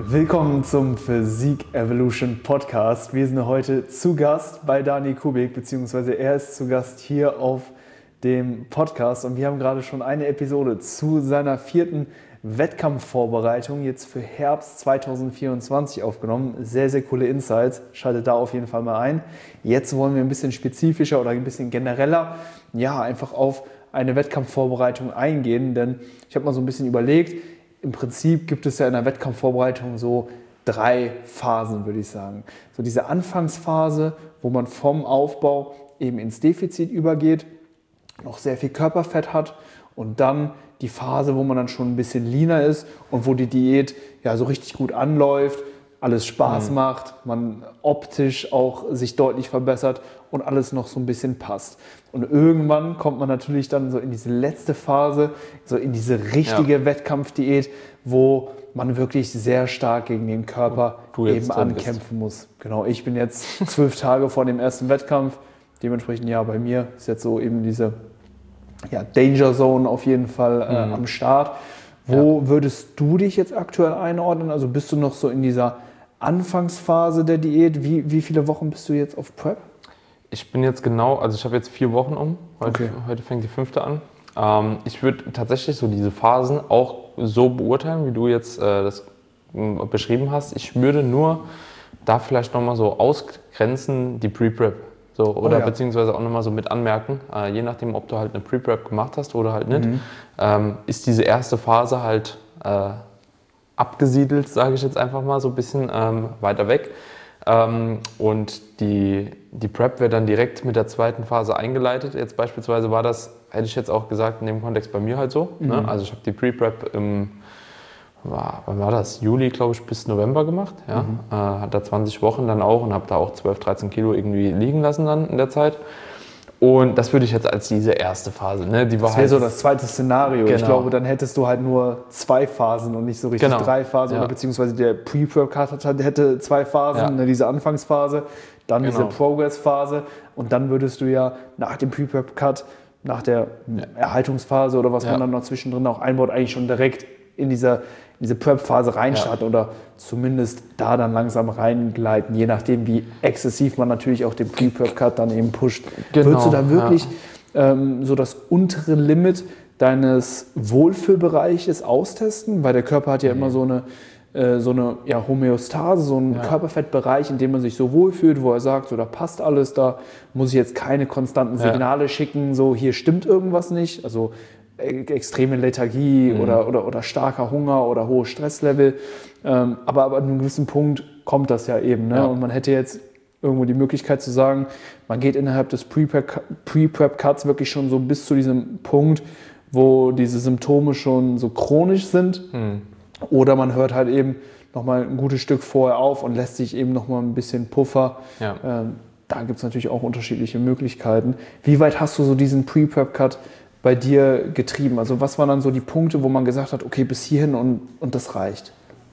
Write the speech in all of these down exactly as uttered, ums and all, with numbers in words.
Willkommen zum Physik Evolution Podcast. Wir sind heute zu Gast bei Dani Kubik, beziehungsweise er ist zu Gast hier auf dem Podcast und wir haben gerade schon eine Episode zu seiner vierten Wettkampfvorbereitung jetzt für Herbst zwanzig vierundzwanzig aufgenommen. Sehr, sehr coole Insights. Schaltet da auf jeden Fall mal ein. Jetzt wollen wir ein bisschen spezifischer oder ein bisschen genereller, ja, einfach auf eine Wettkampfvorbereitung eingehen, denn ich habe mal so ein bisschen überlegt, im Prinzip gibt es ja in der Wettkampfvorbereitung so drei Phasen, würde ich sagen. So diese Anfangsphase, wo man vom Aufbau eben ins Defizit übergeht, noch sehr viel Körperfett hat und dann die Phase, wo man dann schon ein bisschen leaner ist und wo die Diät ja so richtig gut anläuft, alles Spaß mhm. macht, man optisch auch sich deutlich verbessert und alles noch so ein bisschen passt. Und irgendwann kommt man natürlich dann so in diese letzte Phase, so in diese richtige ja. Wettkampfdiät, wo man wirklich sehr stark gegen den Körper eben ankämpfen muss. Genau, ich bin jetzt zwölf Tage vor dem ersten Wettkampf, dementsprechend ja, bei mir ist jetzt so eben diese ja, Danger Zone auf jeden Fall äh, mhm. am Start. Wo ja. würdest du dich jetzt aktuell einordnen? Also bist du noch so in dieser Anfangsphase der Diät? Wie, wie viele Wochen bist du jetzt auf Prep? Ich bin jetzt genau, also ich habe jetzt vier Wochen um. Heute, okay. heute fängt die fünfte an. Ähm, ich würde tatsächlich so diese Phasen auch so beurteilen, wie du jetzt äh, das äh, beschrieben hast. Ich würde nur da vielleicht nochmal so ausgrenzen, die Pre-Prep. So, oder oh ja. beziehungsweise auch nochmal so mit anmerken, äh, je nachdem, ob du halt eine Pre-Prep gemacht hast oder halt nicht, mhm. ähm, ist diese erste Phase halt äh, abgesiedelt, sage ich jetzt einfach mal, so ein bisschen ähm, weiter weg. Ähm, und die, die Prep wird dann direkt mit der zweiten Phase eingeleitet. Jetzt beispielsweise war das, hätte ich jetzt auch gesagt, in dem Kontext bei mir halt so. Mhm. Ne? Also ich habe die Pre-Prep im, war, wann war das? Juli, glaube ich, bis November gemacht. Ja? Mhm. Äh, hat da zwanzig Wochen dann auch und habe da auch zwölf, dreizehn Kilo irgendwie liegen lassen dann in der Zeit. Und das würde ich jetzt als diese erste Phase. Ne? Die war das wäre halt so das zweite Szenario. Genau. Ich glaube, dann hättest du halt nur zwei Phasen und nicht so richtig genau. drei Phasen. Ja. Oder beziehungsweise der Pre-Prep-Cut hätte zwei Phasen, ja. ne, diese Anfangsphase, dann genau. diese Progress-Phase. Und dann würdest du ja nach dem Pre-Prep-Cut, nach der ja. Erhaltungsphase oder was ja. man dann noch zwischendrin auch einbaut, eigentlich schon direkt in dieser in diese Prep-Phase reinstarten ja. oder zumindest da dann langsam reingleiten, je nachdem, wie exzessiv man natürlich auch den Pre-Prep-Cut dann eben pusht. Genau. Würdest du da wirklich ja. ähm, so das untere Limit deines Wohlfühlbereiches austesten? Weil der Körper hat ja immer so eine, äh, so eine ja, Homöostase, so einen ja. Körperfettbereich, in dem man sich so wohlfühlt, wo er sagt, so da passt alles, da muss ich jetzt keine konstanten Signale ja. schicken, so hier stimmt irgendwas nicht. Also extreme Lethargie mhm. oder, oder, oder starker Hunger oder hohes Stresslevel. Ähm, aber, aber an einem gewissen Punkt kommt das ja eben. Ne? Ja. Und man hätte jetzt irgendwo die Möglichkeit zu sagen, man geht innerhalb des Pre-Prep-Cuts wirklich schon so bis zu diesem Punkt, wo diese Symptome schon so chronisch sind. Mhm. Oder man hört halt eben nochmal ein gutes Stück vorher auf und lässt sich eben nochmal ein bisschen Puffer. Ja. Ähm, da gibt es natürlich auch unterschiedliche Möglichkeiten. Wie weit hast du so diesen Pre-Prep-Cut bei dir getrieben? Also was waren dann so die Punkte, wo man gesagt hat, okay, bis hierhin und, und das reicht?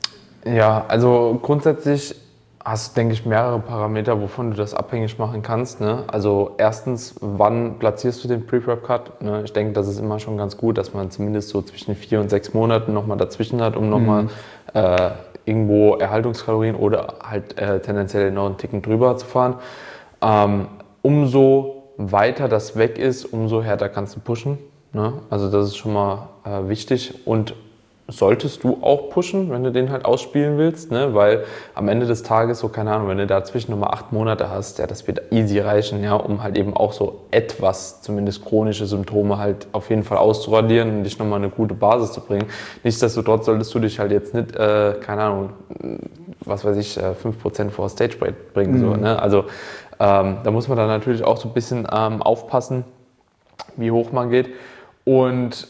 Ja, also grundsätzlich hast du, denke ich, mehrere Parameter, wovon du das abhängig machen kannst. Ne? Also erstens, wann platzierst du den Pre-Prep-Cut? Ne? Ich denke, das ist immer schon ganz gut, dass man zumindest so zwischen vier und sechs Monaten nochmal dazwischen hat, um nochmal mhm. äh, irgendwo Erhaltungskalorien oder halt äh, tendenziell noch einen Ticken drüber zu fahren. Ähm, umso weiter das weg ist, umso härter kannst du pushen. Ne? Also das ist schon mal äh, wichtig und solltest du auch pushen, wenn du den halt ausspielen willst, ne? Weil am Ende des Tages, so keine Ahnung, wenn du dazwischen nochmal acht Monate hast, ja, das wird easy reichen, ja, um halt eben auch so etwas, zumindest chronische Symptome halt auf jeden Fall auszuradieren und dich nochmal eine gute Basis zu bringen. Nichtsdestotrotz solltest du dich halt jetzt nicht, äh, keine Ahnung, was weiß ich, äh, fünf Prozent vor Stage bringen, mhm. so, ne? Also Ähm, da muss man dann natürlich auch so ein bisschen ähm, aufpassen, wie hoch man geht und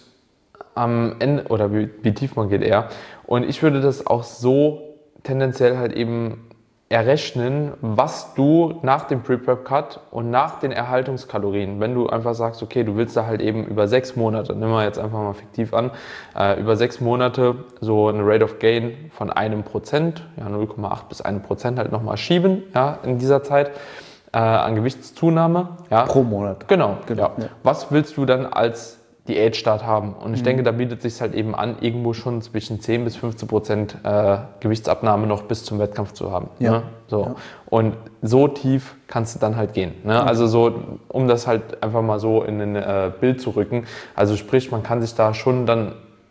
am Ende, oder wie, wie tief man geht eher. Und ich würde das auch so tendenziell halt eben errechnen, was du nach dem Pre-Prep-Cut und nach den Erhaltungskalorien, wenn du einfach sagst, okay, du willst da halt eben über sechs Monate, nehmen wir jetzt einfach mal fiktiv an, äh, über sechs Monate so eine Rate of Gain von einem Prozent, ja, null Komma acht bis ein Prozent halt nochmal schieben, ja, in dieser Zeit. Äh, an Gewichtszunahme. Ja. Pro Monat. Genau. genau. Ja. Ja. Was willst du dann als Diätstart haben. Und ich Mhm. denke, da bietet es sich halt eben an, irgendwo schon zwischen zehn bis fünfzehn Prozent äh, Gewichtsabnahme noch bis zum Wettkampf zu haben. Ja. Ne? So. Ja. Und so tief kannst du dann halt gehen. Ne? Okay. Also so, um das halt einfach mal so in ein äh, Bild zu rücken. Also sprich, man kann sich da schon dann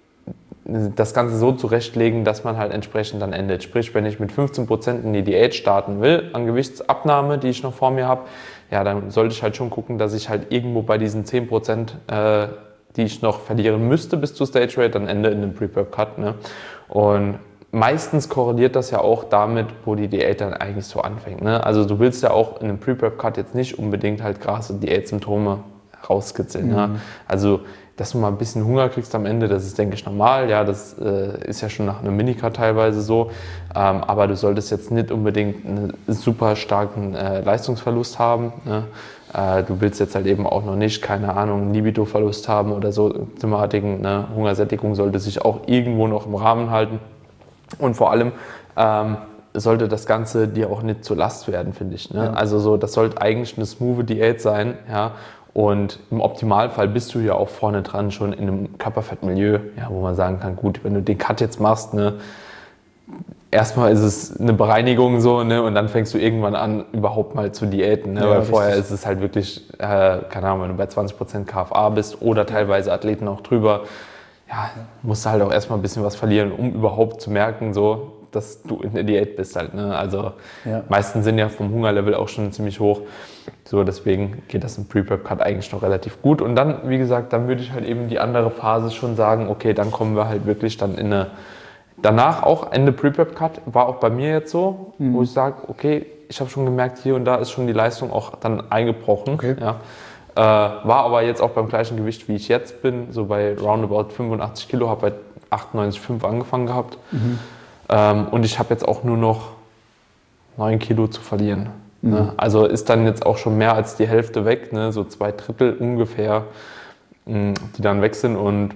das Ganze so zurechtlegen, dass man halt entsprechend dann endet. Sprich, wenn ich mit fünfzehn Prozent in die Diät starten will, an Gewichtsabnahme, die ich noch vor mir habe, ja, dann sollte ich halt schon gucken, dass ich halt irgendwo bei diesen zehn Prozent, äh, die ich noch verlieren müsste bis zur Stage Rate, dann ende in einem Pre-Prep-Cut. Ne? Und meistens korreliert das ja auch damit, wo die Diät dann eigentlich so anfängt. Ne? Also du willst ja auch in einem Pre-Prep-Cut jetzt nicht unbedingt halt krasse Diätsymptome rauskitzeln. Mhm. Ne? Also dass du mal ein bisschen Hunger kriegst am Ende, das ist, denke ich, normal. Ja, das äh, ist ja schon nach einem Minicut teilweise so. Ähm, aber du solltest jetzt nicht unbedingt einen super starken äh, Leistungsverlust haben. Ne? Äh, du willst jetzt halt eben auch noch nicht, keine Ahnung, einen Libido-Verlust haben oder so Thematiken. Ne? Hungersättigung sollte sich auch irgendwo noch im Rahmen halten. Und vor allem ähm, sollte das Ganze dir auch nicht zur Last werden, finde ich. Ne? Ja. Also so, das sollte eigentlich eine smooth Diät sein. Ja? Und im Optimalfall bist du ja auch vorne dran schon in einem Körperfettmilieu, ja, wo man sagen kann, gut, wenn du den Cut jetzt machst, ne, erstmal ist es eine Bereinigung so, ne, und dann fängst du irgendwann an, überhaupt mal zu diäten, ne, ja, weil richtig. Vorher ist es halt wirklich, äh, keine Ahnung, wenn du bei zwanzig Prozent K F A bist oder teilweise Athleten auch drüber, ja, musst du halt auch erstmal ein bisschen was verlieren, um überhaupt zu merken, so, dass du in der Diät bist halt, ne? Also ja. Meisten sind ja vom Hungerlevel auch schon ziemlich hoch. So, deswegen geht das im Pre-Prep-Cut eigentlich noch relativ gut. Und dann, wie gesagt, dann würde ich halt eben die andere Phase schon sagen, okay, dann kommen wir halt wirklich dann in eine, danach auch Ende Pre-Prep-Cut, war auch bei mir jetzt so, mhm. wo ich sage, okay, ich habe schon gemerkt, hier und da ist schon die Leistung auch dann eingebrochen. Okay. Ja. Äh, war aber jetzt auch beim gleichen Gewicht, wie ich jetzt bin, so bei roundabout fünfundachtzig Kilo, habe bei achtundneunzig Komma fünf angefangen gehabt. Mhm. Ähm, und ich habe jetzt auch nur noch neun Kilo zu verlieren. Mhm. Ne? Also ist dann jetzt auch schon mehr als die Hälfte weg, ne? So zwei Drittel ungefähr, mh, die dann weg sind. Und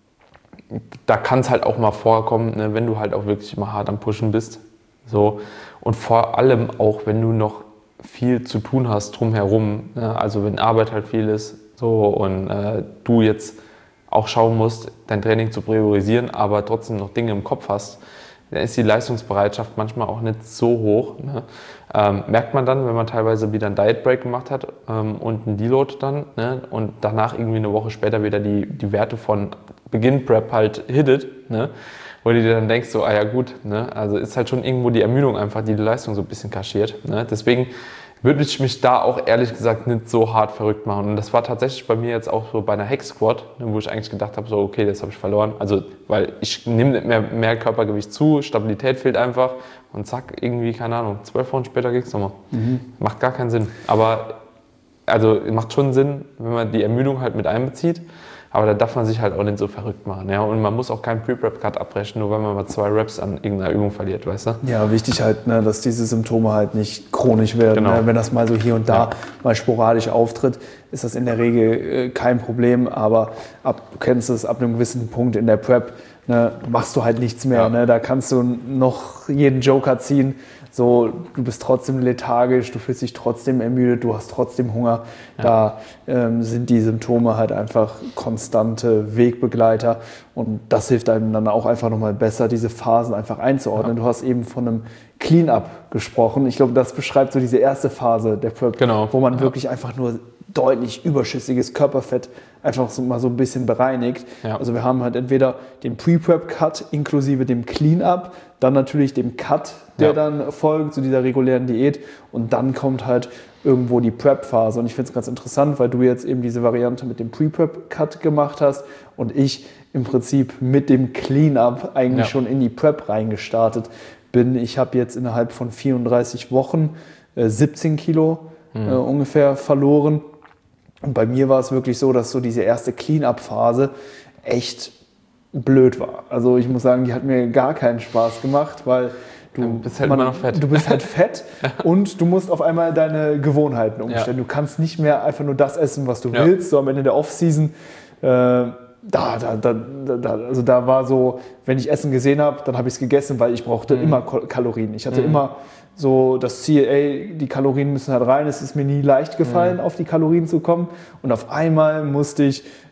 da kann es halt auch mal vorkommen, ne? Wenn du halt auch wirklich immer hart am Pushen bist. So. Und vor allem auch, wenn du noch viel zu tun hast drumherum, ne? Also wenn Arbeit halt viel ist so, und äh, du jetzt auch schauen musst, dein Training zu priorisieren, aber trotzdem noch Dinge im Kopf hast, dann ist die Leistungsbereitschaft manchmal auch nicht so hoch. Ne? Ähm, merkt man dann, wenn man teilweise wieder einen Diet Break gemacht hat ähm, und einen Deload dann, ne? Und danach irgendwie eine Woche später wieder die, die Werte von Beginn Prep halt hittet, ne? Wo du dir dann denkst, so, ah ja gut, ne? Also ist halt schon irgendwo die Ermüdung einfach, die die Leistung so ein bisschen kaschiert. Ne? Deswegen würde ich mich da auch ehrlich gesagt nicht so hart verrückt machen. Und das war tatsächlich bei mir jetzt auch so bei einer Hex Squat, wo ich eigentlich gedacht habe, so okay, das habe ich verloren. Also, weil ich nehme nicht mehr, mehr Körpergewicht zu, Stabilität fehlt einfach und zack, irgendwie, keine Ahnung, zwölf Wochen später ging es nochmal. Mhm. Macht gar keinen Sinn. Aber, also macht schon Sinn, wenn man die Ermüdung halt mit einbezieht. Aber da darf man sich halt auch nicht so verrückt machen. Ja? Und man muss auch keinen Pre-Prep-Cut abbrechen, nur weil man mal zwei Reps an irgendeiner Übung verliert, weißt du? Ja, wichtig halt, ne, dass diese Symptome halt nicht chronisch werden. Genau. Ne? Wenn das mal so hier und da ja. mal sporadisch auftritt, ist das in der Regel äh, kein Problem. Aber ab, du kennst es, ab einem gewissen Punkt in der Prep, ne, machst du halt nichts mehr. Ja. Ne? Da kannst du noch jeden Joker ziehen. So, du bist trotzdem lethargisch, du fühlst dich trotzdem ermüdet, du hast trotzdem Hunger. Ja. Da ähm, sind die Symptome halt einfach konstante Wegbegleiter und das hilft einem dann auch einfach nochmal besser, diese Phasen einfach einzuordnen. Ja. Du hast eben von einem Clean-Up gesprochen. Ich glaube, das beschreibt so diese erste Phase der Prep, genau. wo man ja. wirklich einfach nur deutlich überschüssiges Körperfett einfach so mal so ein bisschen bereinigt. Ja. Also wir haben halt entweder den Pre-Prep-Cut inklusive dem Clean-Up, dann natürlich dem Cut, der ja. dann folgt zu dieser regulären Diät und dann kommt halt irgendwo die Prep-Phase. Und ich finde es ganz interessant, weil du jetzt eben diese Variante mit dem Pre-Prep-Cut gemacht hast und ich im Prinzip mit dem Clean-Up eigentlich ja. schon in die Prep reingestartet bin. Ich habe jetzt innerhalb von vierunddreißig Wochen äh, siebzehn Kilo mhm. äh, ungefähr verloren. Und bei mir war es wirklich so, dass so diese erste Clean-Up-Phase echt blöd war. Also ich muss sagen, die hat mir gar keinen Spaß gemacht, weil du, du bist halt man, immer noch fett. Du bist halt fett und du musst auf einmal deine Gewohnheiten umstellen. Ja. Du kannst nicht mehr einfach nur das essen, was du ja. willst. So am Ende der Off-Season, äh, da, da, da, da, also da war so, wenn ich Essen gesehen habe, dann habe ich es gegessen, weil ich brauchte mhm. immer Kalorien. Ich hatte mhm. immer so das Ziel, ey, die Kalorien müssen halt rein. Es ist mir nie leicht gefallen, mhm. auf die Kalorien zu kommen. Und auf einmal musste ich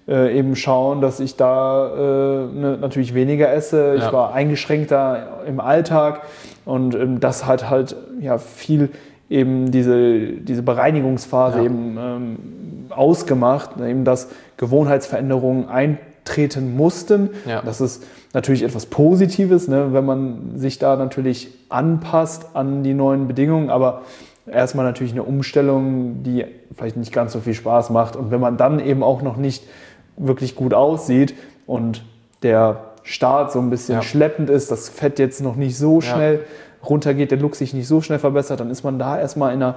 äh, eben schauen, dass ich da äh, ne, natürlich weniger esse. Ich Ja. war eingeschränkter im Alltag und ähm, das hat halt ja viel eben diese, diese Bereinigungsphase Ja. eben ähm, ausgemacht, eben dass Gewohnheitsveränderungen eintreten mussten. Ja. Das ist natürlich etwas Positives, ne, wenn man sich da natürlich anpasst an die neuen Bedingungen, aber erstmal natürlich eine Umstellung, die vielleicht nicht ganz so viel Spaß macht. Und wenn man dann eben auch noch nicht wirklich gut aussieht und der Start so ein bisschen Ja. schleppend ist, das Fett jetzt noch nicht so schnell runtergeht, der Look sich nicht so schnell verbessert, dann ist man da erstmal in einer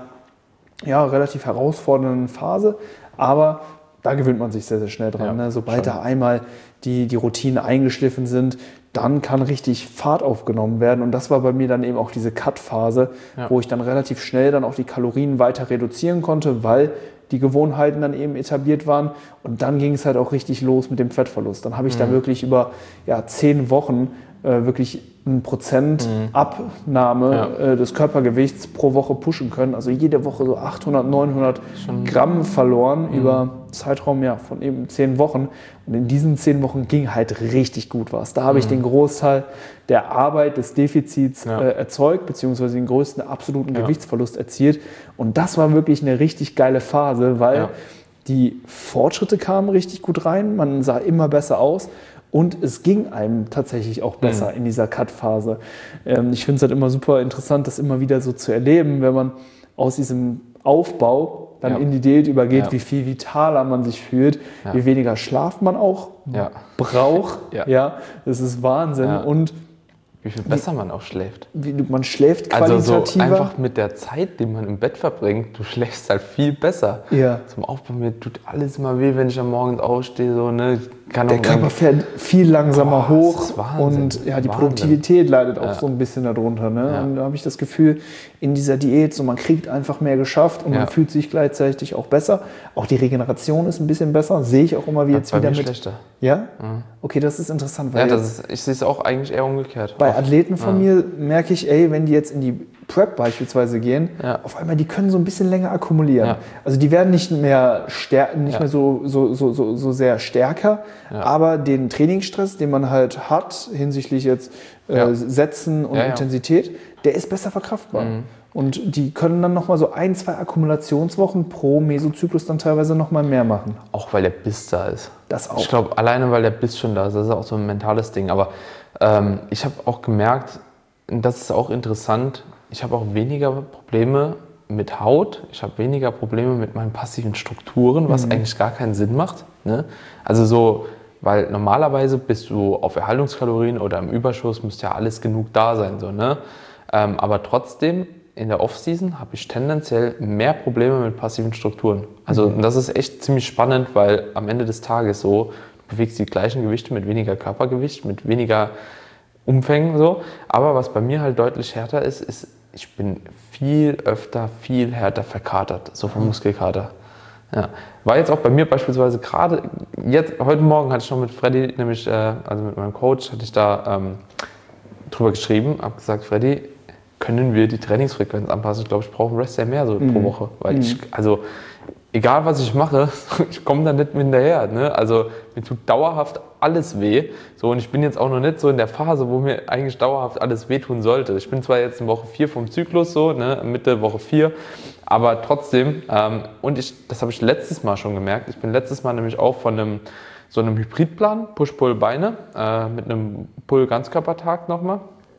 ja, relativ herausfordernden Phase. Aber da gewöhnt man sich sehr, sehr schnell dran. Ja, ne? Sobald schon. da einmal die, die Routinen eingeschliffen sind, dann kann richtig Fahrt aufgenommen werden. Und das war bei mir dann eben auch diese Cut-Phase, Ja. wo ich dann relativ schnell dann auch die Kalorien weiter reduzieren konnte, weil die Gewohnheiten dann eben etabliert waren. Und dann ging es halt auch richtig los mit dem Fettverlust. Dann habe ich Mhm. da wirklich über ja, zehn Wochen äh, wirklich ein Prozent Abnahme Ja. äh, des Körpergewichts pro Woche pushen können. Also jede Woche so achthundert, neunhundert Gramm verloren über einen Zeitraum ja, von eben zehn Wochen. Und in diesen zehn Wochen ging halt richtig gut was. Da habe ich den Großteil der Arbeit des Defizits Ja. äh, erzeugt, beziehungsweise den größten absoluten Ja. Gewichtsverlust erzielt. Und das war wirklich eine richtig geile Phase, weil Ja. die Fortschritte kamen richtig gut rein, man sah immer besser aus. Und es ging einem tatsächlich auch besser Mhm. in dieser Cut-Phase. Ähm, ich finde es halt immer super interessant, das immer wieder so zu erleben, wenn man aus diesem Aufbau dann Ja. in die Diät übergeht, Ja. wie viel vitaler man sich fühlt, Ja. wie weniger Schlaf man auch Ja. braucht. Ja. Ja, das ist Wahnsinn. Ja. Und Wie viel besser man auch schläft. wie, man schläft Also qualitativer. so einfach mit der Zeit, die man im Bett verbringt, du schläfst halt viel besser. Ja. Zum Aufbau, mir tut alles immer weh, wenn ich am Morgen aufstehe. So, ne? Kann Der auch Körper fährt viel langsamer Boah, hoch das ist Wahnsinn. und ja, die Wahnsinn. Produktivität leidet auch Ja. so ein bisschen darunter. Ne? Ja. Und da habe ich das Gefühl, in dieser Diät, so man kriegt einfach mehr geschafft und Ja. man fühlt sich gleichzeitig auch besser. Auch die Regeneration ist ein bisschen besser, sehe ich auch immer wie Ja, jetzt bei wieder mir mit. schlechter. Ja? Okay, das ist interessant, weil Ja, das jetzt ist, ich sehe es auch eigentlich eher umgekehrt. bei Oft. Athleten von mir merke ich, ey, wenn die jetzt in die Prep beispielsweise gehen, Ja. auf einmal, die können so ein bisschen länger akkumulieren. Ja. Also die werden nicht mehr, stär nicht Ja. mehr so, so, so, so, so sehr stärker, Ja. aber den Trainingsstress, den man halt hat, hinsichtlich jetzt äh, Ja. Sätzen und Ja, ja. Intensität, der ist besser verkraftbar. Und die können dann nochmal so ein, zwei Akkumulationswochen pro Mesozyklus dann teilweise nochmal mehr machen. Auch weil der Biss da ist. Das auch. Ich glaube, alleine weil der Biss schon da ist, das ist auch so ein mentales Ding. Aber ähm, ich habe auch gemerkt, und das ist auch interessant, ich habe auch weniger Probleme mit Haut, ich habe weniger Probleme mit meinen passiven Strukturen, was eigentlich gar keinen Sinn macht. Ne? Also so, weil normalerweise bist du auf Erhaltungskalorien oder im Überschuss, müsste ja alles genug da sein. So, ne? ähm, aber trotzdem, in der Off-Season habe ich tendenziell mehr Probleme mit passiven Strukturen. Also und das ist echt ziemlich spannend, weil am Ende des Tages so, du bewegst die gleichen Gewichte mit weniger Körpergewicht, mit weniger Umfängen so. Aber was bei mir halt deutlich härter ist, ist, ich bin viel öfter, viel härter verkatert, so vom Muskelkater. Ja. War jetzt auch bei mir beispielsweise gerade, jetzt, heute Morgen hatte ich noch mit Freddy, nämlich, äh, also mit meinem Coach, hatte ich da ähm, drüber geschrieben, habe gesagt, Freddy, können wir die Trainingsfrequenz anpassen? Ich glaube, ich brauche einen Rest ja mehr so pro Woche, weil ich, also egal was ich mache, ich komme da nicht mehr hinterher. Ne? Also mir tut dauerhaft alles weh. So, und ich bin jetzt auch noch nicht so in der Phase, wo mir eigentlich dauerhaft alles wehtun sollte. Ich bin zwar jetzt in Woche vier vom Zyklus, so, ne, Mitte Woche vier, aber trotzdem, ähm, und ich, das habe ich letztes Mal schon gemerkt, ich bin letztes Mal nämlich auch von einem, so einem Hybridplan, Push-Pull-Beine, äh, mit einem Pull-Ganzkörpertag nochmal,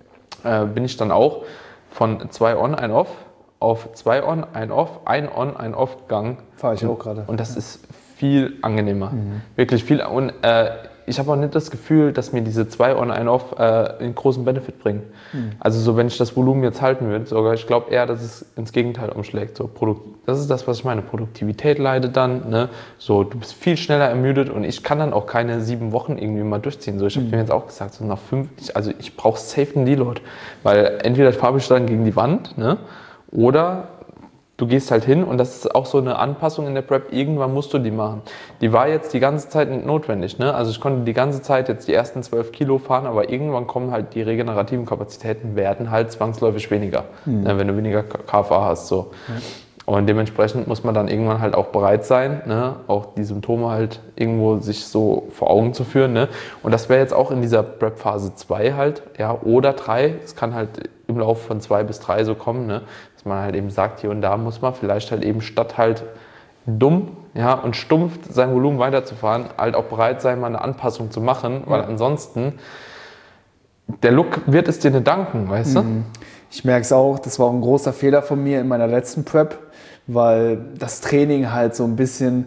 äh, bin ich dann auch von zwei On, ein Off auf zwei On, ein Off, ein On, ein Off gegangen. Fahre ich auch gerade. Und das ist viel angenehmer. Wirklich viel. Und äh, ich habe auch nicht das Gefühl, dass mir diese zwei On, ein Off äh, einen großen Benefit bringen. Also so, wenn ich das Volumen jetzt halten würde, sogar, ich glaube eher, dass es ins Gegenteil umschlägt. So, Produkt, das ist das, was ich meine. Produktivität leidet dann. Ne? So, du bist viel schneller ermüdet und ich kann dann auch keine sieben Wochen irgendwie mal durchziehen. So, ich habe mir jetzt auch gesagt, so nach fünf, ich, also ich brauche safe einen Deload. Weil entweder fahre ich dann gegen die Wand, ne? Oder du gehst halt hin und das ist auch so eine Anpassung in der Prep, irgendwann musst du die machen. Die war jetzt die ganze Zeit nicht notwendig, ne? Also ich konnte die ganze Zeit jetzt die ersten zwölf Kilo fahren, aber irgendwann kommen halt die regenerativen Kapazitäten, werden halt zwangsläufig weniger, mhm. ne, wenn du weniger K F A hast. So. Mhm. Und dementsprechend muss man dann irgendwann halt auch bereit sein, ne, auch die Symptome halt irgendwo sich so vor Augen zu führen. Ne? Und das wäre jetzt auch in dieser Prep-Phase zwei halt, ja, oder drei. Es kann halt im Laufe von zwei bis drei so kommen, ne, dass man halt eben sagt, hier und da muss man vielleicht halt eben statt halt dumm, ja, und stumpf sein Volumen weiterzufahren, halt auch bereit sein, mal eine Anpassung zu machen, weil ja. ansonsten der Look wird es dir nicht danken, weißt du? Ich merke es auch, das war auch ein großer Fehler von mir in meiner letzten Prep, weil das Training halt so ein bisschen,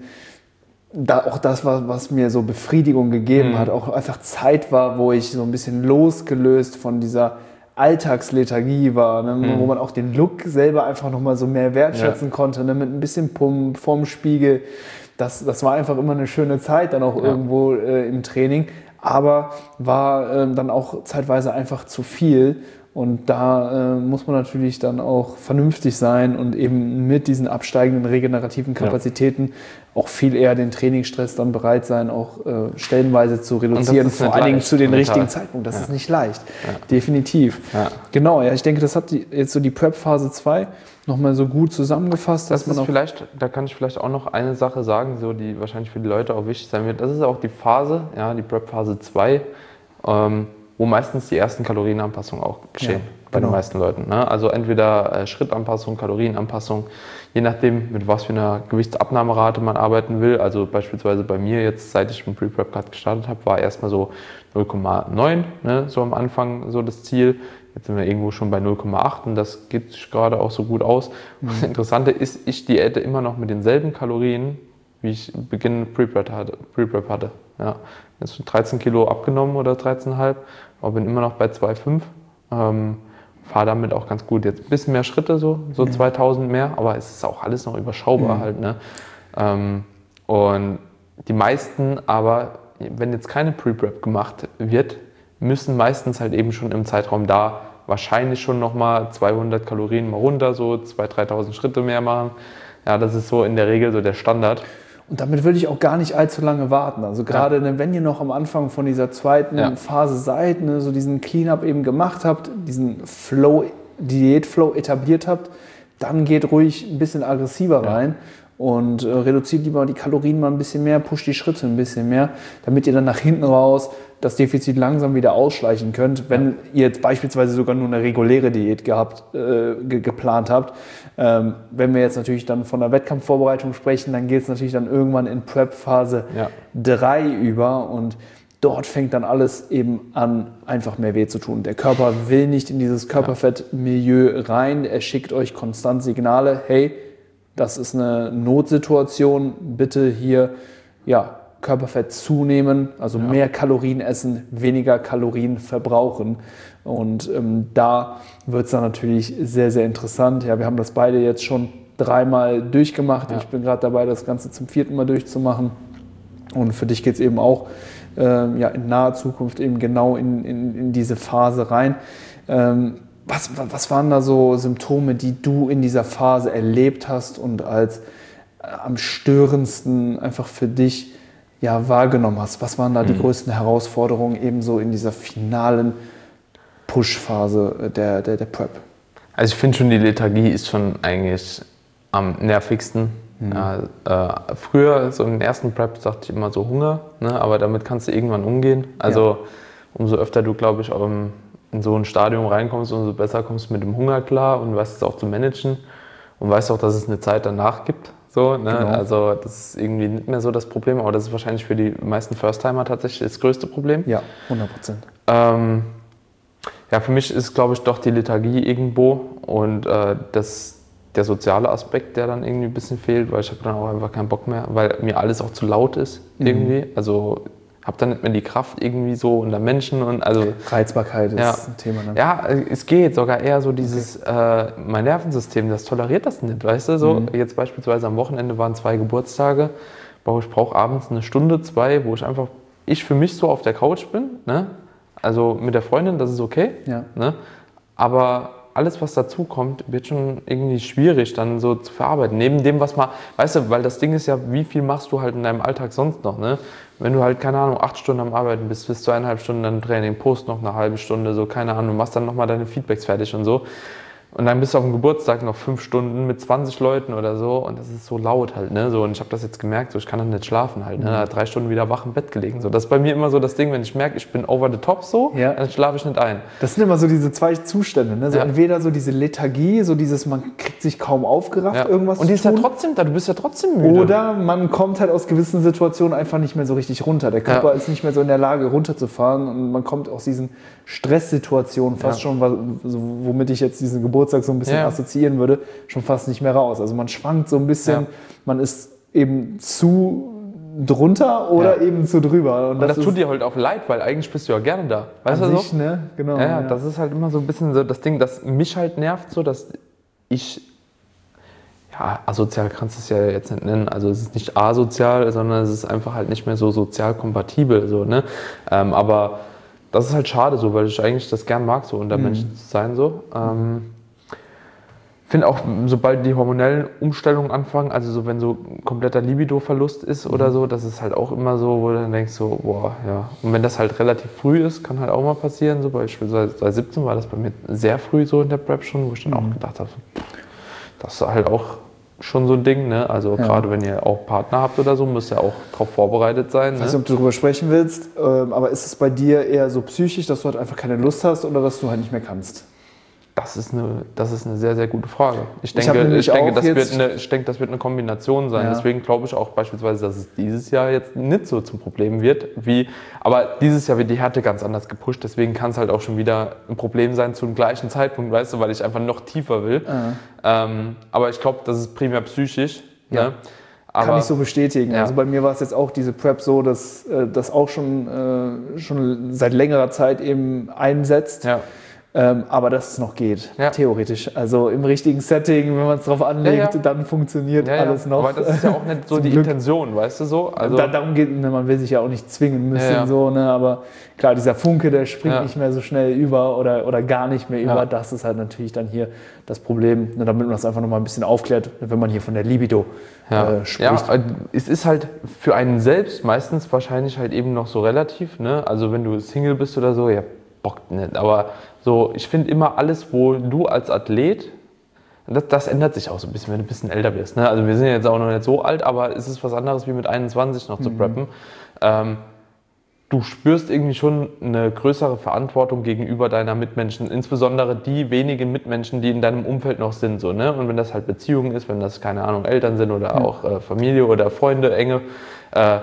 da auch das war, was mir so Befriedigung gegeben mhm. hat, auch einfach Zeit war, wo ich so ein bisschen losgelöst von dieser Alltagslethargie war, ne, mhm. wo man auch den Look selber einfach nochmal so mehr wertschätzen ja. konnte, ne, mit ein bisschen Pump vorm Spiegel. Das, das war einfach immer eine schöne Zeit dann auch ja. irgendwo äh, im Training, aber war äh, dann auch zeitweise einfach zu viel. Und da äh, muss man natürlich dann auch vernünftig sein und eben mit diesen absteigenden regenerativen Kapazitäten ja. auch viel eher den Trainingsstress dann bereit sein, auch äh, stellenweise zu reduzieren, vor allen Dingen zu den mental. richtigen Zeitpunkten. Das ja. ist nicht leicht, ja. definitiv. Ja. Genau, ja, ich denke, das hat die, jetzt so die Prep-Phase zwei nochmal so gut zusammengefasst. Das dass man ist auch vielleicht, da kann ich vielleicht auch noch eine Sache sagen, so die wahrscheinlich für die Leute auch wichtig sein wird. Das ist auch die Phase, ja, die Prep-Phase zwei, ähm, wo meistens die ersten Kalorienanpassungen auch geschehen, ja, bei genau. den meisten Leuten. Ne? Also entweder äh, Schrittanpassung, Kalorienanpassung, je nachdem, mit was für einer Gewichtsabnahmerate man arbeiten will. Also beispielsweise bei mir jetzt, seit ich mit Pre-Prep gestartet habe, war erstmal so null Komma neun, ne? so am Anfang so das Ziel. Jetzt sind wir irgendwo schon bei null Komma acht und das geht sich gerade auch so gut aus. Mhm. Das Interessante ist, ich diäte immer noch mit denselben Kalorien, wie ich Beginn Pre-Prep hatte. Pre-Prep hatte. Ja. Jetzt dreizehn Kilo abgenommen oder dreizehn Komma fünf, aber bin immer noch bei zwei Komma fünf. Ähm, fahre damit auch ganz gut. Jetzt ein bisschen mehr Schritte, so, so mhm. zweitausend mehr, aber es ist auch alles noch überschaubar mhm. halt. Ne? Ähm, und die meisten aber, wenn jetzt keine Pre-Prep gemacht wird, müssen meistens halt eben schon im Zeitraum da wahrscheinlich schon nochmal zweihundert Kalorien mal runter, so zweitausend, dreitausend Schritte mehr machen. Ja, das ist so in der Regel so der Standard. Und damit würde ich auch gar nicht allzu lange warten. Also gerade ja. wenn ihr noch am Anfang von dieser zweiten ja. Phase seid, ne, so diesen Cleanup eben gemacht habt, diesen Flow, Diätflow etabliert habt, dann geht ruhig ein bisschen aggressiver ja. rein und äh, reduziert lieber die Kalorien mal ein bisschen mehr, pusht die Schritte ein bisschen mehr, damit ihr dann nach hinten raus das Defizit langsam wieder ausschleichen könnt, wenn ja. ihr jetzt beispielsweise sogar nur eine reguläre Diät gehabt, äh, ge- geplant habt. Ähm, wenn wir jetzt natürlich dann von der Wettkampfvorbereitung sprechen, dann geht es natürlich dann irgendwann in Prep-Phase ja. drei über und dort fängt dann alles eben an, einfach mehr weh zu tun. Der Körper will nicht in dieses Körperfettmilieu rein, er schickt euch konstant Signale, hey, das ist eine Notsituation, bitte hier, ja, Körperfett zunehmen, also ja. mehr Kalorien essen, weniger Kalorien verbrauchen. Und ähm, da wird es dann natürlich sehr, sehr interessant. Ja, wir haben das beide jetzt schon dreimal durchgemacht. Ja. Ich bin gerade dabei, das Ganze zum vierten Mal durchzumachen. Und für dich geht es eben auch ähm, ja, in naher Zukunft eben genau in, in, in diese Phase rein. Ähm, was, was waren da so Symptome, die du in dieser Phase erlebt hast und als äh, am störendsten einfach für dich ja, wahrgenommen hast? Was waren da die mhm. größten Herausforderungen eben so in dieser finalen Push-Phase der, der, der Prep? Also ich finde schon, die Lethargie ist schon eigentlich am nervigsten. Mhm. Ja, äh, früher, so in den ersten Prep, sagte ich immer so Hunger, ne? Aber damit kannst du irgendwann umgehen. Also ja. umso öfter du, glaube ich, in so ein Stadium reinkommst, umso besser kommst du mit dem Hunger klar und weißt es auch zu managen und weißt auch, dass es eine Zeit danach gibt. So, ne? Genau. Also das ist irgendwie nicht mehr so das Problem, aber das ist wahrscheinlich für die meisten First-Timer tatsächlich das größte Problem. Ja, hundert Prozent. Ähm, ja, für mich ist, glaube ich, doch die Lethargie irgendwo und äh, das, der soziale Aspekt, der dann irgendwie ein bisschen fehlt, weil ich habe dann auch einfach keinen Bock mehr, weil mir alles auch zu laut ist irgendwie. Mhm. Also habe dann nicht mehr die Kraft irgendwie so unter Menschen und also Reizbarkeit ist ja, ein Thema. Ne? Ja, es geht sogar eher so dieses, okay. äh, mein Nervensystem, das toleriert das nicht, weißt du, so mhm. jetzt beispielsweise am Wochenende waren zwei Geburtstage, wo ich brauche abends eine Stunde, zwei, wo ich einfach, ich für mich so auf der Couch bin, ne? Also mit der Freundin, das ist okay, ja. ne? Aber alles, was dazu kommt, wird schon irgendwie schwierig dann so zu verarbeiten. Neben dem, was man, weißt du, weil das Ding ist ja, wie viel machst du halt in deinem Alltag sonst noch, ne? Wenn du halt, keine Ahnung, acht Stunden am Arbeiten bist, bis zu eineinhalb Stunden dann Training, Post noch eine halbe Stunde, so, keine Ahnung, machst dann nochmal deine Feedbacks fertig und so. Und dann bist du auf dem Geburtstag noch fünf Stunden mit zwanzig Leuten oder so und das ist so laut halt, ne? So, und ich habe das jetzt gemerkt, so, ich kann dann nicht schlafen halt, ne? Da hat drei Stunden wieder wach im Bett gelegen. So. Das ist bei mir immer so das Ding, wenn ich merke, ich bin over the top so, ja. Dann schlafe ich nicht ein. Das sind immer so diese zwei Zustände, ne? So ja. Entweder so diese Lethargie, so dieses, man kriegt sich kaum aufgerafft, ja. irgendwas und die zu ist tun. ja trotzdem da, du bist ja trotzdem müde. Oder man kommt halt aus gewissen Situationen einfach nicht mehr so richtig runter. Der Körper ja. ist nicht mehr so in der Lage, runterzufahren und man kommt aus diesen Stresssituationen fast ja. schon, womit ich jetzt diesen Geburtstag so ein bisschen ja. assoziieren würde, schon fast nicht mehr raus. Also man schwankt so ein bisschen, ja. man ist eben zu drunter oder ja. eben zu drüber. Und, und das, das tut dir halt auch leid, weil eigentlich bist du ja gerne da. Weißt du sich, so? Ne? Genau, ja, ja, das ist halt immer so ein bisschen so das Ding, das mich halt nervt, so dass ich, ja, asozial kannst du es ja jetzt nicht nennen, also es ist nicht asozial, sondern es ist einfach halt nicht mehr so sozial kompatibel, so, ne? Ähm, aber das ist halt schade so, weil ich eigentlich das gern mag, so unter mhm. Menschen zu sein, so. Ähm, finde auch, sobald die hormonellen Umstellungen anfangen, also so, wenn so kompletter Libido-Verlust ist oder so, das ist halt auch immer so, wo du dann denkst so, boah, ja. Und wenn das halt relativ früh ist, kann halt auch mal passieren, so beispielsweise seit siebzehn war das bei mir sehr früh so in der Prep schon, wo ich dann mhm. auch gedacht habe, das ist halt auch schon so ein Ding, ne? Also ja. gerade wenn ihr auch Partner habt oder so, müsst ihr auch darauf vorbereitet sein. Ich weiß nicht, ob du darüber sprechen willst, aber ist es bei dir eher so psychisch, dass du halt einfach keine Lust hast oder dass du halt nicht mehr kannst? Das ist eine, das ist eine sehr, sehr gute Frage. Ich denke, ich, ich, denke, das wird eine, ich denke, das wird eine Kombination sein. Ja. Deswegen glaube ich auch beispielsweise, dass es dieses Jahr jetzt nicht so zum Problem wird. Wie, aber dieses Jahr wird die Härte ganz anders gepusht. Deswegen kann es halt auch schon wieder ein Problem sein zum gleichen Zeitpunkt, weißt du, weil ich einfach noch tiefer will. Ja. Ähm, aber ich glaube, das ist primär psychisch. Ja. Ne? Aber, kann ich so bestätigen. Ja. Also bei mir war es jetzt auch diese Prep so, dass das auch schon, äh, schon seit längerer Zeit eben einsetzt. Ja. Ähm, aber dass es noch geht, ja. theoretisch. Also im richtigen Setting, wenn man es drauf anlegt, ja, ja. dann funktioniert ja, ja. alles noch. Aber das ist ja auch nicht so die Glück. Intention, weißt du so? Also da, darum geht, ne, man will sich ja auch nicht zwingen müssen, ja, ja. so, ne? Aber klar, dieser Funke, der springt ja. nicht mehr so schnell über oder, oder gar nicht mehr über. Ja. Das ist halt natürlich dann hier das Problem, ne, damit man das einfach nochmal ein bisschen aufklärt, wenn man hier von der Libido ja. äh, spricht. Ja, es ist halt für einen selbst meistens wahrscheinlich halt eben noch so relativ, ne? Also wenn du Single bist oder so, ja, bockt nicht, aber so, ich finde immer alles, wo du als Athlet, das, das ändert sich auch so ein bisschen, wenn du ein bisschen älter wirst. Ne? Also wir sind jetzt auch noch nicht so alt, aber es ist was anderes wie mit einundzwanzig noch mhm. zu preppen. Ähm, du spürst irgendwie schon eine größere Verantwortung gegenüber deiner Mitmenschen, insbesondere die wenigen Mitmenschen, die in deinem Umfeld noch sind. So, ne? Und wenn das halt Beziehungen ist, wenn das, keine Ahnung, Eltern sind oder ja. auch äh, Familie oder Freunde, enge, äh,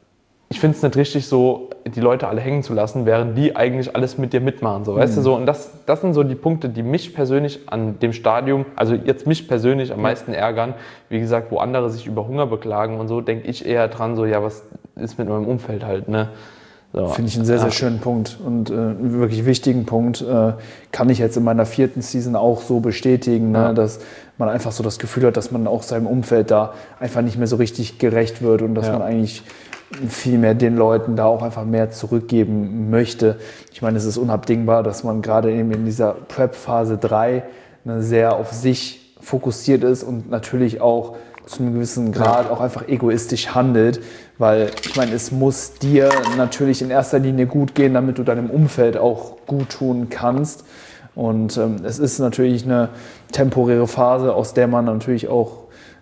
ich finde es nicht richtig, so die Leute alle hängen zu lassen, während die eigentlich alles mit dir mitmachen. So, weißt mhm. du, so. Und das, das sind so die Punkte, die mich persönlich an dem Stadium, also jetzt mich persönlich am meisten ärgern. Wie gesagt, wo andere sich über Hunger beklagen und so, denke ich eher dran, so, ja, was ist mit meinem Umfeld halt, ne? So. Finde ich einen sehr, sehr schönen Punkt und äh, einen wirklich wichtigen Punkt. Äh, kann ich jetzt in meiner vierten Season auch so bestätigen, ne, ja. dass man einfach so das Gefühl hat, dass man auch seinem Umfeld da einfach nicht mehr so richtig gerecht wird und dass ja. man eigentlich viel mehr den Leuten da auch einfach mehr zurückgeben möchte. Ich meine, es ist unabdingbar, dass man gerade eben in dieser Prep-Phase drei ne, sehr auf sich fokussiert ist und natürlich auch zu einem gewissen Grad auch einfach egoistisch handelt, weil ich meine, es muss dir natürlich in erster Linie gut gehen, damit du deinem Umfeld auch gut tun kannst. Und ähm, es ist natürlich eine temporäre Phase, aus der man natürlich auch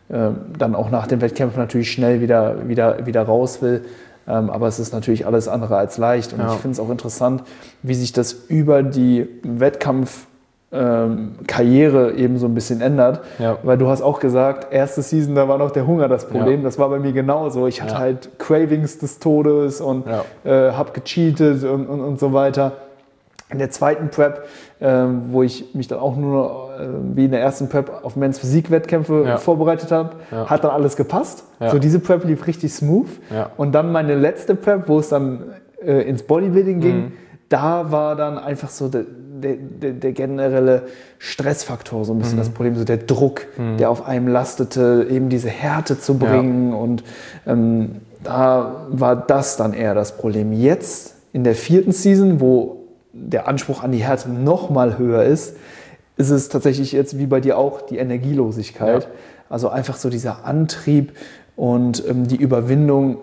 dann auch nach den Wettkämpfen natürlich schnell wieder, wieder, wieder raus will. Aber es ist natürlich alles andere als leicht. Und ja. ich finde es auch interessant, wie sich das über die Wettkampfkarriere eben so ein bisschen ändert. Ja. Weil du hast auch gesagt, erste Season, da war noch der Hunger das Problem. Ja. Das war bei mir genauso. Ich hatte ja. halt Cravings des Todes und ja. äh, habe gecheatet und, und, und so weiter. In der zweiten Prep, äh, wo ich mich dann auch nur äh, wie in der ersten Prep auf Men's Physik-Wettkämpfe ja. vorbereitet habe, ja. hat dann alles gepasst. Ja. So diese Prep lief richtig smooth. Ja. Und dann meine letzte Prep, wo es dann äh, ins Bodybuilding ging, mhm. da war dann einfach so der, der, der, der generelle Stressfaktor so ein bisschen mhm. das Problem, so der Druck, mhm. der auf einem lastete, eben diese Härte zu bringen. Ja. Und ähm, da war das dann eher das Problem. Jetzt in der vierten Season, wo der Anspruch an die Härte noch mal höher ist, ist es tatsächlich jetzt wie bei dir auch die Energielosigkeit. Ja. Also einfach so dieser Antrieb und ähm, die Überwindung,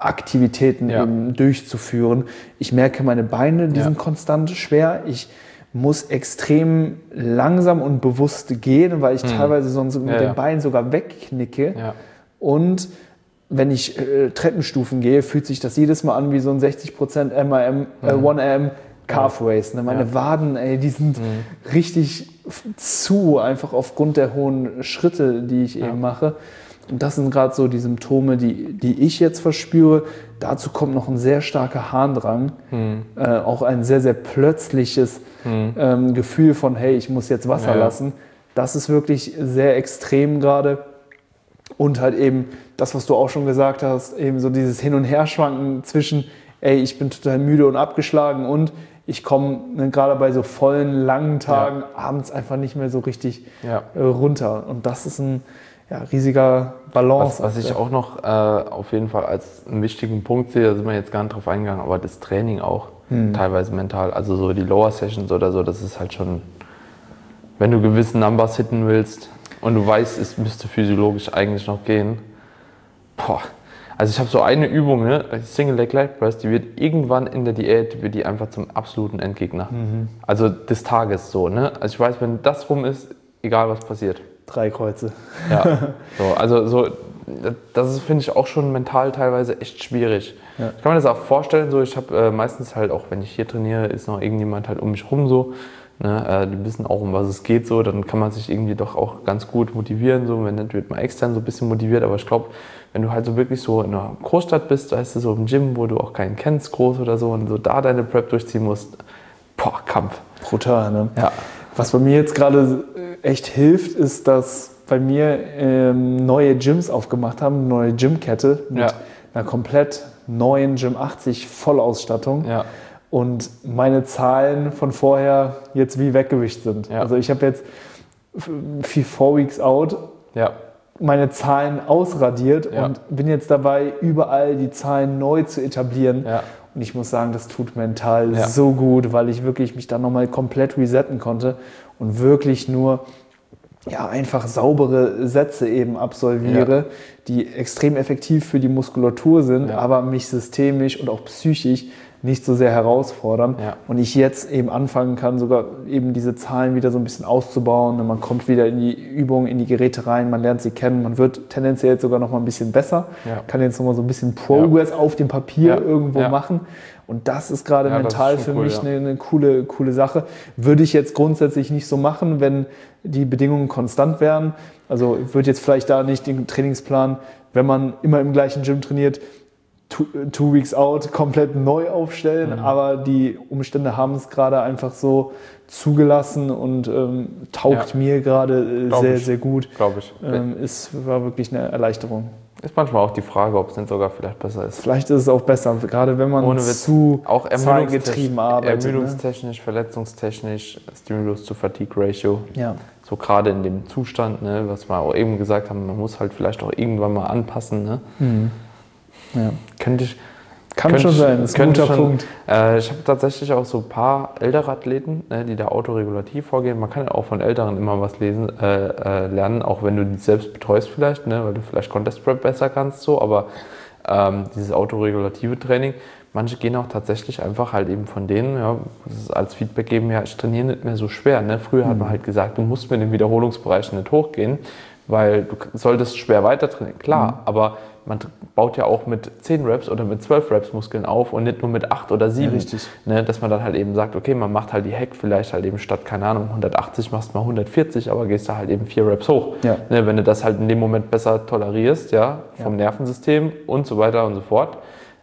Aktivitäten ja. eben durchzuführen. Ich merke, meine Beine, die ja. sind konstant schwer. Ich muss extrem langsam und bewusst gehen, weil ich mhm. teilweise sonst mit ja, den ja. Beinen sogar wegknicke. Ja. Und wenn ich äh, Treppenstufen gehe, fühlt sich das jedes Mal an wie so ein sechzig Prozent M R M, äh, mhm. one R M Calf Raise. Ne? Meine ja. Waden, ey, die sind mhm. richtig zu, einfach aufgrund der hohen Schritte, die ich ja. eben mache. Und das sind gerade so die Symptome, die, die ich jetzt verspüre. Dazu kommt noch ein sehr starker Harndrang, mhm. äh, auch ein sehr, sehr plötzliches mhm. ähm, Gefühl von, hey, ich muss jetzt Wasser ja. lassen. Das ist wirklich sehr extrem gerade. Und halt eben das, was du auch schon gesagt hast, eben so dieses Hin- und Herschwanken zwischen, ey, ich bin total müde und abgeschlagen und ich komme ne, gerade bei so vollen, langen Tagen ja. abends einfach nicht mehr so richtig ja. äh, runter. Und das ist ein ja, riesiger Balance. Was, was ich auch noch äh, auf jeden Fall als einen wichtigen Punkt sehe, da sind wir jetzt gar nicht drauf eingegangen, aber das Training auch hm. teilweise mental. Also so die Lower Sessions oder so, das ist halt schon, wenn du gewisse Numbers hitten willst und du weißt, es müsste physiologisch eigentlich noch gehen. Boah. Also ich habe so eine Übung, ne, Single Leg Leg Press, die wird irgendwann in der Diät, wird die einfach zum absoluten Endgegner. Mhm. Also des Tages so, ne. Also ich weiß, wenn das rum ist, egal was passiert. Drei Kreuze. Ja, so, also so, das ist, finde ich, auch schon mental teilweise echt schwierig. Ja. Ich kann mir das auch vorstellen, so, ich habe äh, meistens halt auch, wenn ich hier trainiere, ist noch irgendjemand halt um mich rum so. Ne, äh, die wissen auch, um was es geht, so, dann kann man sich irgendwie doch auch ganz gut motivieren, so, wenn nicht, wird man extern so ein bisschen motiviert, aber ich glaube, wenn du halt so wirklich so in einer Großstadt bist, weißt du, so im Gym, wo du auch keinen kennst, groß oder so, und so da deine Prep durchziehen musst, boah, Kampf. Brutal, ne? Ja. Was bei mir jetzt gerade echt hilft, ist, dass bei mir ähm, neue Gyms aufgemacht haben, eine neue Gymkette mit ja. einer komplett neuen Gym achtzig Vollausstattung. Ja. Und meine Zahlen von vorher jetzt wie weggewischt sind. Ja. Also ich habe jetzt für four weeks out ja. meine Zahlen ausradiert ja. und bin jetzt dabei, überall die Zahlen neu zu etablieren. Ja. Und ich muss sagen, das tut mental ja. so gut, weil ich wirklich mich dann nochmal komplett resetten konnte und wirklich nur ja, einfach saubere Sätze eben absolviere, ja. die extrem effektiv für die Muskulatur sind, ja. aber mich systemisch und auch psychisch nicht so sehr herausfordern. Ja. Und ich jetzt eben anfangen kann, sogar eben diese Zahlen wieder so ein bisschen auszubauen. Und man kommt wieder in die Übungen, in die Geräte rein, man lernt sie kennen, man wird tendenziell jetzt sogar noch mal ein bisschen besser, ja. kann jetzt noch mal so ein bisschen Progress ja. auf dem Papier ja. irgendwo ja. machen. Und das ist gerade ja, mental ist für cool, mich ja. eine, eine coole, coole Sache. Würde ich jetzt grundsätzlich nicht so machen, wenn die Bedingungen konstant wären. Also ich würde jetzt vielleicht da nicht den Trainingsplan, wenn man immer im gleichen Gym trainiert, Two, two weeks out komplett neu aufstellen, mhm. aber die Umstände haben es gerade einfach so zugelassen und ähm, taugt ja. mir gerade äh, sehr, ich. sehr gut. Glaube ich. Ähm, es war wirklich eine Erleichterung. Ist manchmal auch die Frage, ob es denn sogar vielleicht besser ist. Vielleicht ist es auch besser, gerade wenn man Ohne Witz, zu auch zahlengetrieben arbeitet. Ermüdungstechnisch, ne? Verletzungstechnisch, Stimulus to Fatigue Ratio. Ja. So gerade in dem Zustand, ne, was wir auch eben gesagt haben, man muss halt vielleicht auch irgendwann mal anpassen. Ne? Mhm. Ja. Könnte ich, Kann könnte schon sein, das ist ein guter schon, Punkt. Äh, ich habe tatsächlich auch so ein paar ältere Athleten, ne, die da autoregulativ vorgehen. Man kann ja auch von Älteren immer was lesen, äh, äh, lernen, auch wenn du die selbst betreust vielleicht, ne, weil du vielleicht Contest Prep besser kannst, so, aber ähm, dieses autoregulative Training, manche gehen auch tatsächlich einfach halt eben von denen, ja, als Feedback geben, ja, ich trainiere nicht mehr so schwer. Ne? Früher mhm. hat man halt gesagt, du musst mit den Wiederholungsbereichen nicht hochgehen, weil du solltest schwer weiter trainieren, klar, mhm. aber man baut ja auch mit zehn Reps oder mit zwölf Reps Muskeln auf und nicht nur mit acht oder sieben. Ja, richtig. Ne, dass man dann halt eben sagt, okay, man macht halt die Hack vielleicht halt eben statt, keine Ahnung, hundertachtzig machst du mal hundertvierzig, aber gehst da halt eben vier Reps hoch. Ja. Ne, wenn du das halt in dem Moment besser tolerierst, ja, vom ja. Nervensystem und so weiter und so fort,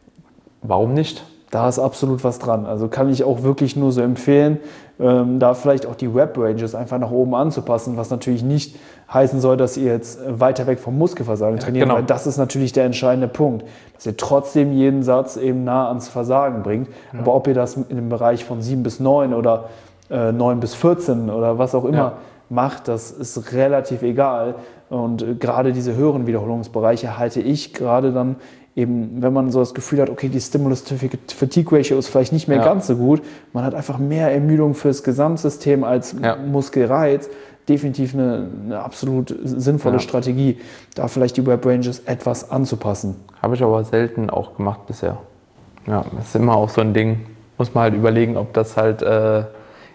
warum nicht? Da ist absolut was dran. Also kann ich auch wirklich nur so empfehlen, ähm, da vielleicht auch die Rep-Ranges einfach nach oben anzupassen, was natürlich nicht heißen soll, dass ihr jetzt weiter weg vom Muskelversagen ja, trainiert, genau. weil das ist natürlich der entscheidende Punkt, dass ihr trotzdem jeden Satz eben nah ans Versagen bringt. Ja. Aber ob ihr das in dem Bereich von sieben bis neun oder äh, neun bis vierzehn oder was auch immer ja. macht, das ist relativ egal. Und äh, gerade diese höheren Wiederholungsbereiche halte ich gerade dann eben, wenn man so das Gefühl hat, okay, die Stimulus-to-Fatigue-Ratio ist vielleicht nicht mehr ja. ganz so gut, man hat einfach mehr Ermüdung fürs Gesamtsystem als ja. Muskelreiz, definitiv eine, eine absolut sinnvolle ja. Strategie, da vielleicht die Rep-Ranges etwas anzupassen. Habe ich aber selten auch gemacht bisher. Ja, das ist immer auch so ein Ding, muss man halt überlegen, ob das halt äh,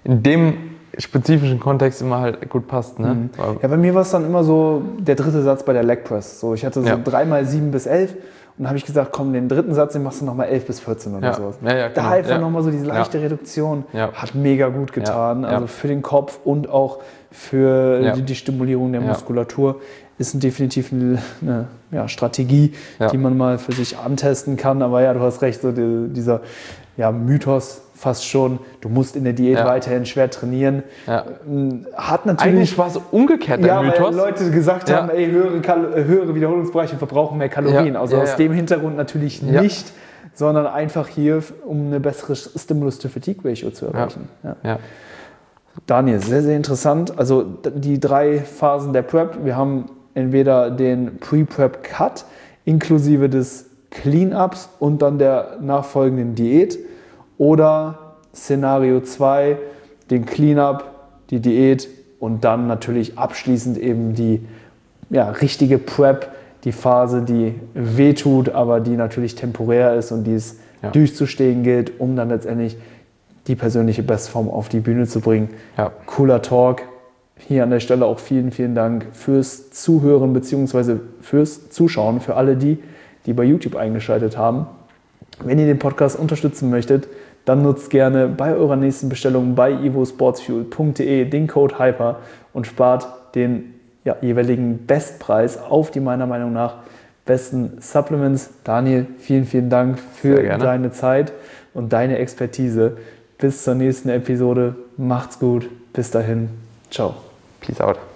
in dem spezifischen Kontext immer halt gut passt. Ne? Mhm. Ja, bei mir war es dann immer so der dritte Satz bei der Leg Press. So, ich hatte so ja. dreimal sieben bis elf. Und dann habe ich gesagt, komm, den dritten Satz, den machst du nochmal elf bis vierzehn oder ja. sowas. Ja, ja, da genau. einfach ja. nochmal so diese leichte ja. Reduktion ja. hat mega gut getan. Ja. Also ja. für den Kopf und auch für ja. die, die Stimulierung der ja. Muskulatur ist definitiv eine, eine ja, Strategie, ja. die man mal für sich antesten kann. Aber ja, du hast recht, so die, dieser ja, Mythos fast schon, du musst in der Diät ja. weiterhin schwer trainieren. Ja. Hat natürlich... Eigentlich war es umgekehrt, der ja, Mythos. weil Leute gesagt ja. haben, ey, höhere, Kal- höhere Wiederholungsbereiche verbrauchen mehr Kalorien. Ja. Also ja, aus ja. dem Hintergrund natürlich ja. nicht, sondern einfach hier, um eine bessere Stimulus-to-Fatigue-Ratio zu erreichen. Ja. Ja. Daniel, sehr, sehr interessant. Also die drei Phasen der Prep. Wir haben entweder den Pre-Prep-Cut inklusive des Clean-Ups und dann der nachfolgenden Diät oder Szenario zwei, den Clean-Up, die Diät und dann natürlich abschließend eben die ja, richtige Prep, die Phase, die wehtut, aber die natürlich temporär ist und die es ja. durchzustehen gilt, um dann letztendlich die persönliche Bestform auf die Bühne zu bringen. Ja. Cooler Talk. Hier an der Stelle auch vielen, vielen Dank fürs Zuhören bzw. fürs Zuschauen, für alle die, die bei YouTube eingeschaltet haben. Wenn ihr den Podcast unterstützen möchtet, dann nutzt gerne bei eurer nächsten Bestellung bei evosportsfuel punkt de den Code HYPER und spart den ja, jeweiligen Bestpreis auf die meiner Meinung nach besten Supplements. Daniel, vielen, vielen Dank für deine Zeit und deine Expertise. Bis zur nächsten Episode. Macht's gut. Bis dahin. Ciao. Peace out.